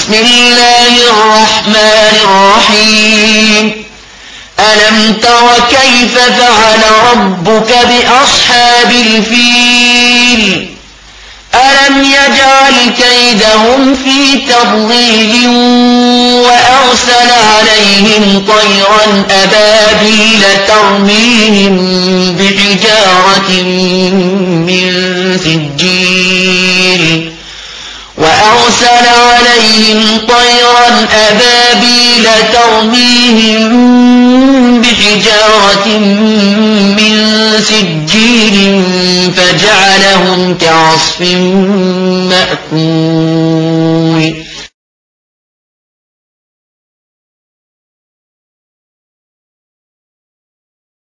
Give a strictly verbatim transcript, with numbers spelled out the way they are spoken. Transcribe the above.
بسم الله الرحمن الرحيم ألم تر كيف فعل ربك بأصحاب الفيل ألم يجعل كيدهم في تضليل وأرسل عليهم طيرا أبابيل ترميهم بحجارة من سجيل وأرسل عليهم طيرا أبابيل ترميهم بحجارة من سجيل فجعلهم كعصف مأكول